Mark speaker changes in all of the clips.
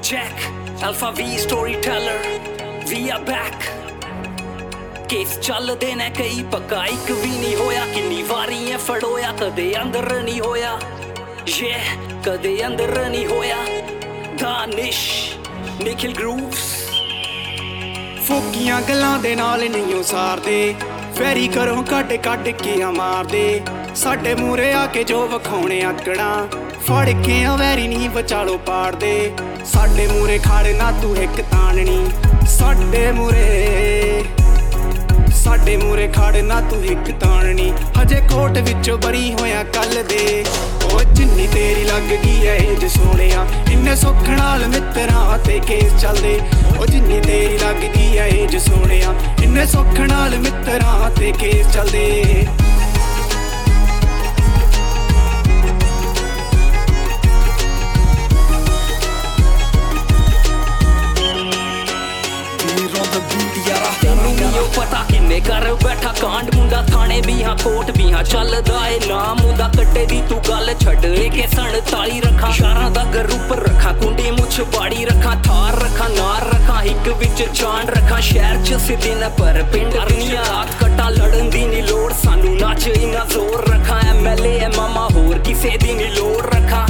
Speaker 1: Check, Alpha V storyteller, we are back. Case चलदे ने कई पक्का एक भी नहीं होया किन्नी वारी है फड़ोया कदे अंदर नहीं होया ये कदे अंदर नहीं होया दानिश निखिल ग्रूव्स
Speaker 2: फोकियां गल्लां दे नाल नहीं सारदे फैरी करो कट कट के मारदे साडे मूरे आके जो वखाउने आकड़ा फड़ के वैरी नहीं बचालो पाड़दे साडे मूरे खड़ ना तू एक ताननी साडे मूरे खड़ ना तू एक ताननी हजे कोट विचों बरी होया कल दे ओ जिन्नी तेरी लग गई है एज सोहणिया इन्ने सुख नाल मित्तरां ते केस चलदे ओ जिन्नी तेरी लग गई है एज सोहणिया इन्ने सुख नाल मित्तरां ते केस चलदे
Speaker 1: पता किन्ने कर बैठा कांड मुंडा थाने भी हाँ कोट भी हाँ चलदा है नाम मुंडा कट्टे दी तू गल छड़ के 47 रखा शारां दा गरूप रखा कुंडी मुछ बाड़ी रखा थार रखा नार रखा हिक विच जान रखा शहर च सिद्धे न पर पिंड दुनिया कट्टा लड़न दी नी लोड़ सानू नाच इना जोर रखा MLA है मामा होर किसे दी नी लोड़ रखा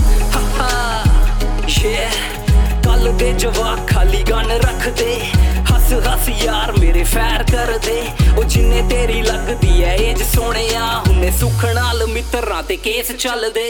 Speaker 1: ये कल दे जवाक खाली गन रख दे हस यार मेरे फैर कर दे ओ जिन्ने तेरी लगदी है एज सोहणिया हुन्ने सुख नाल मित्तरां ते केस चल दे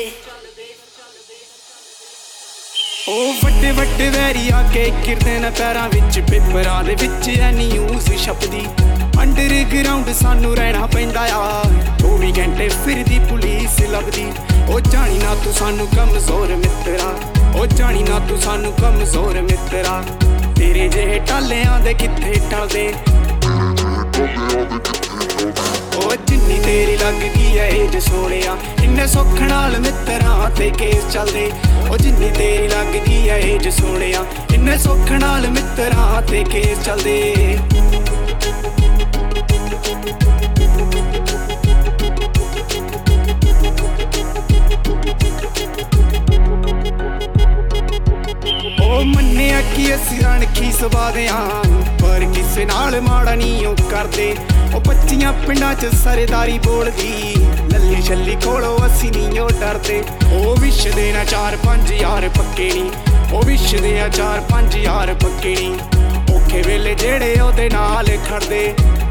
Speaker 2: ओ वड्डे वड्डे वैरी आके गिरदे न पैरां विच पेपरां दे विच ऐ न्यूज़ छपदी अंडरग्राउंड सानू रहना पैंदा आ 24 घंटे फिरदी पुलिस लभदी ओ जानी ना तू सानू कमजोर मित्तरा ओ जानी ना तू सानू कमजोर मित्तरा तेरे जेहे टालियां दे कित्थे टलदे ओ जिन्नी तेरी लग गई है एज सोहणिया इन्ने सुख नाल मित्तरां ते केस चलदे ओ जिन्नी तेरी लग गई है एज सोहणिया इन्ने सुख नाल मित्तरां ते केस चलदे मन्निया कि असीं रणखी सुभा दे पर किसे नाल माड़ा नहीं ओ करदे ओ 25 पिंडां च सरदारी बोलदी लल्ली छल्ली कोलों असीं नहीं ओ डरदे ओ विश दे ना 4-5 यार पक्के नी ओ विश दे 4-5 यार पक्के नी औखे वेले जेड़े ओदे नाल खड़दे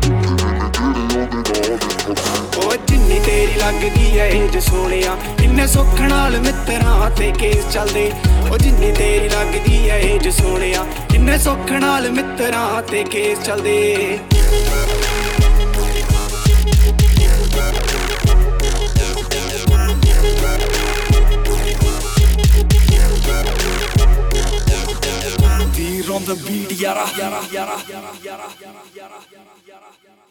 Speaker 2: ओ जिन्नी तेरी लग गई है एज सोहणिया इन्ने सुख नाल मित्तरां ते केस चलदे ओ जिन्नी तेरी लग गई है एज सोहणिया इन्ने सुख नाल मित्तरां ते केस चलदे
Speaker 1: We're on the beat, yara.